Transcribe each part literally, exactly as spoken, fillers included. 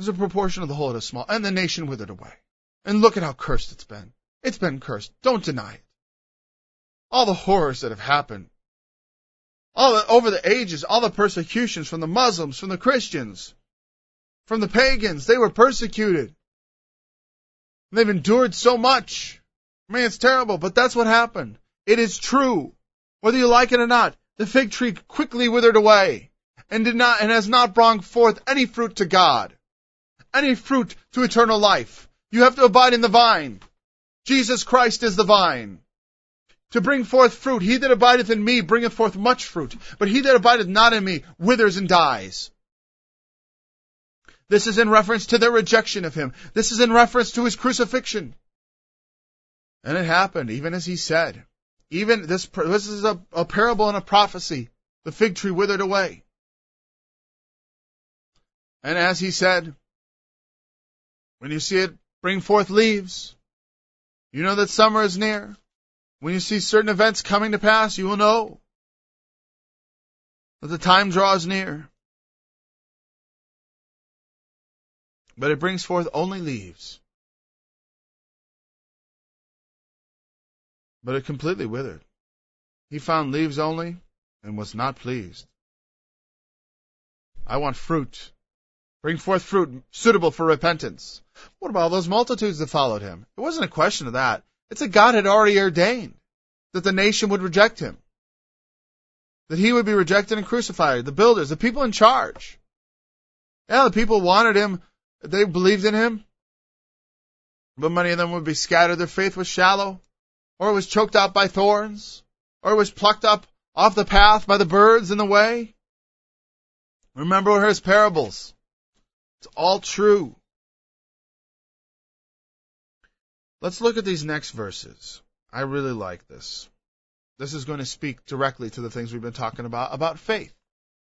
There's a proportion of the whole that is small. And the nation withered away. And look at how cursed it's been. It's been cursed. Don't deny it. All the horrors that have happened. All the, over the ages, all the persecutions from the Muslims, from the Christians, from the pagans. They were persecuted. They've endured so much. I mean, it's terrible, but that's what happened. It is true. Whether you like it or not, the fig tree quickly withered away and did not and has not brought forth any fruit to God, any fruit to eternal life. You have to abide in the vine. Jesus Christ is the vine. To bring forth fruit, he that abideth in me bringeth forth much fruit, but he that abideth not in me withers and dies. This is in reference to their rejection of him. This is in reference to his crucifixion. And it happened, even as he said. Even this, this is a, a parable and a prophecy. The fig tree withered away. And as he said, when you see it bring forth leaves, you know that summer is near. When you see certain events coming to pass, you will know that the time draws near. But it brings forth only leaves. But it completely withered. He found leaves only and was not pleased. I want fruit. Bring forth fruit suitable for repentance. What about all those multitudes that followed him? It wasn't a question of that. It's that God had already ordained that the nation would reject him. That he would be rejected and crucified. The builders, the people in charge. Yeah, the people wanted him. They believed in him. But many of them would be scattered. Their faith was shallow. Or it was choked out by thorns. Or it was plucked up off the path by the birds in the way. Remember his parables. It's all true. Let's look at these next verses. I really like this. This is going to speak directly to the things we've been talking about, about faith.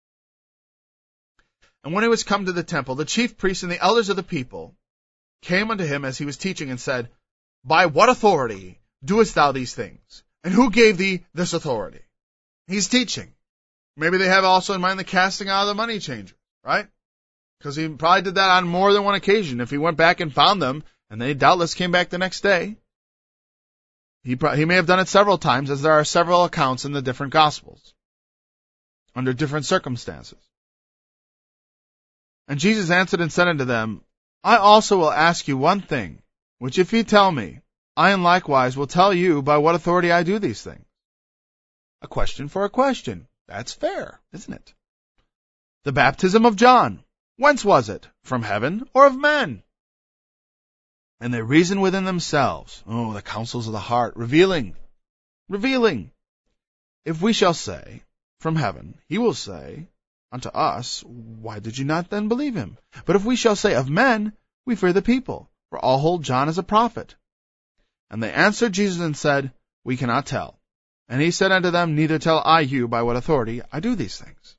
And when he was come to the temple, the chief priests and the elders of the people came unto him as he was teaching and said, By what authority doest thou these things? And who gave thee this authority? He's teaching. Maybe they have also in mind the casting out of the money changer, right? Because he probably did that on more than one occasion. If he went back and found them, and they doubtless came back the next day, he, pro- he may have done it several times, as there are several accounts in the different Gospels, under different circumstances. And Jesus answered and said unto them, I also will ask you one thing, which if ye tell me, I in likewise will tell you by what authority I do these things. A question for a question. That's fair, isn't it? The baptism of John, whence was it? From heaven or of men? And they reason within themselves. Oh, the counsels of the heart, revealing, revealing. If we shall say, from heaven, he will say unto us, why did you not then believe him? But if we shall say of men, we fear the people, for all hold John as a prophet. And they answered Jesus and said, we cannot tell. And he said unto them, neither tell I you by what authority I do these things.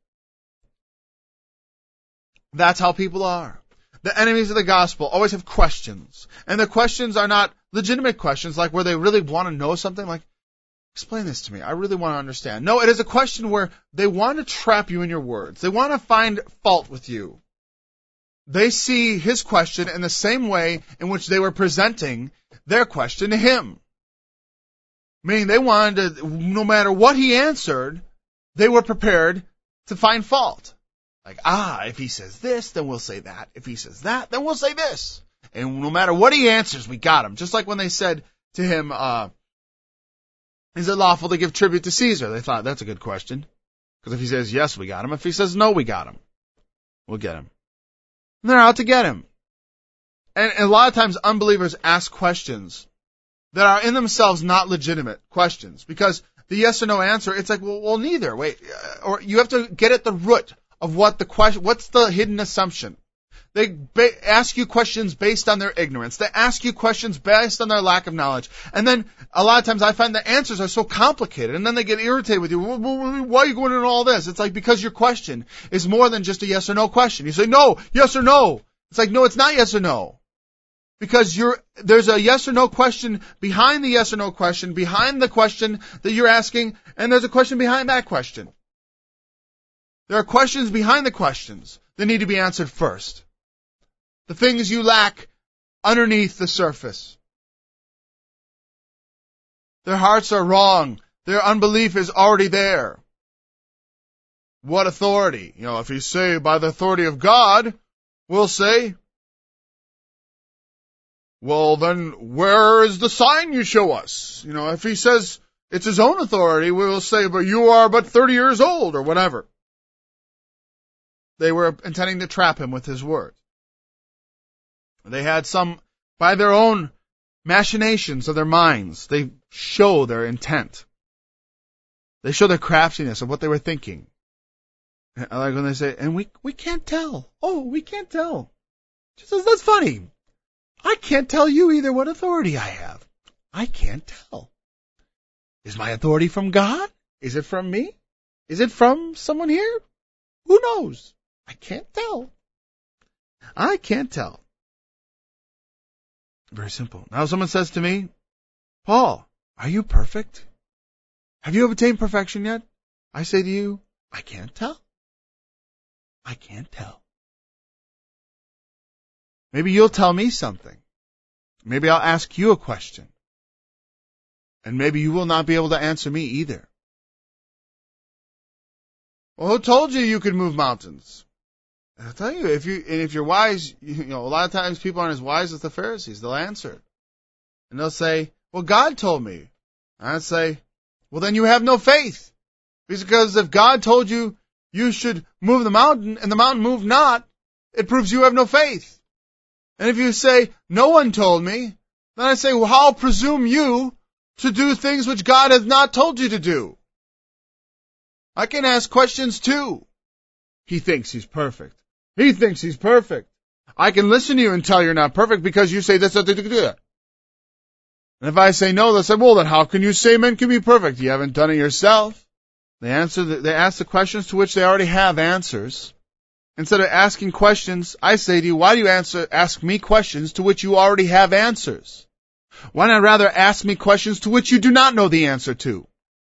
That's how people are. The enemies of the gospel always have questions. And the questions are not legitimate questions, like where they really want to know something, like, explain this to me. I really want to understand. No, it is a question where they want to trap you in your words. They want to find fault with you. They see his question in the same way in which they were presenting their question to him. Meaning they wanted to, no matter what he answered, they were prepared to find fault. Like, ah, if he says this, then we'll say that. If he says that, then we'll say this. And no matter what he answers, we got him. Just like when they said to him, uh, is it lawful to give tribute to Caesar? They thought, that's a good question. Because if he says yes, we got him. If he says no, we got him. We'll get him. And they're out to get him. And, and a lot of times unbelievers ask questions that are in themselves not legitimate questions. Because the yes or no answer, it's like, well, well neither. Wait, or you have to get at the root of what the question, what's the hidden assumption. They ba- ask you questions based on their ignorance. They ask you questions based on their lack of knowledge. And then a lot of times I find the answers are so complicated, and then they get irritated with you. Why are you going into all this? It's like, because your question is more than just a yes or no question. You say, no, yes or no. It's like, no, it's not yes or no. Because you're, there's a yes or no question behind the yes or no question, behind the question that you're asking, and there's a question behind that question. There are questions behind the questions that need to be answered first. the things you lack underneath the surface. Their hearts are wrong. Their unbelief is already there. What authority? You know, if you say by the authority of God, we'll say, well, then where is the sign you show us? You know, if he says it's his own authority, we will say, but you are but thirty years old, or whatever. They were intending to trap him with his word. They had some, by their own machinations of their minds, they show their intent. They show their craftiness of what they were thinking. Like when they say, and we we can't tell. Oh, we can't tell. She says, that's funny. I can't tell you either what authority I have. I can't tell. Is my authority from God? Is it from me? Is it from someone here? Who knows? I can't tell. I can't tell. Very simple. Now someone says to me, Paul, are you perfect? Have you obtained perfection yet? I say to you, I can't tell. I can't tell. Maybe you'll tell me something. Maybe I'll ask you a question. And maybe you will not be able to answer me either. Well, who told you you could move mountains? I'll tell you, if you and if you're wise, you know, a lot of times people aren't as wise as the Pharisees. They'll answer. And they'll say, well, God told me. And I'd say, well, then you have no faith. Because if God told you you should move the mountain and the mountain moved not, it proves you have no faith. And if you say, no one told me, then I say, well, how presume you to do things which God has not told you to do? I can ask questions too. He thinks he's perfect. He thinks he's perfect. I can listen to you and tell you're not perfect because you say this, that, that, that. And if I say no, they'll say, well, then how can you say men can be perfect? You haven't done it yourself. They answer. The, they ask the questions to which they already have answers. Instead of asking questions, I say to you, why do you answer, ask me questions to which you already have answers? Why not rather ask me questions to which you do not know the answer to?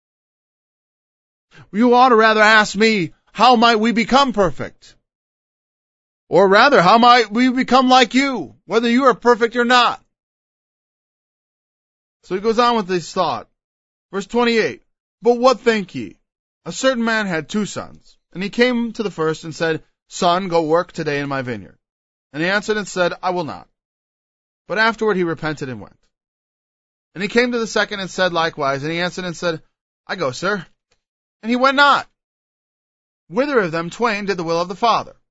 You ought to rather ask me, how might we become perfect? Or rather, how might we become like you, whether you are perfect or not? So he goes on with this thought. Verse twenty-eight, but what think ye? A certain man had two sons, and he came to the first and said, Son, go work today in my vineyard. And he answered and said, I will not. But afterward he repented and went. And he came to the second and said likewise, and he answered and said, I go, sir. And he went not. Whither of them twain did the will of the Father?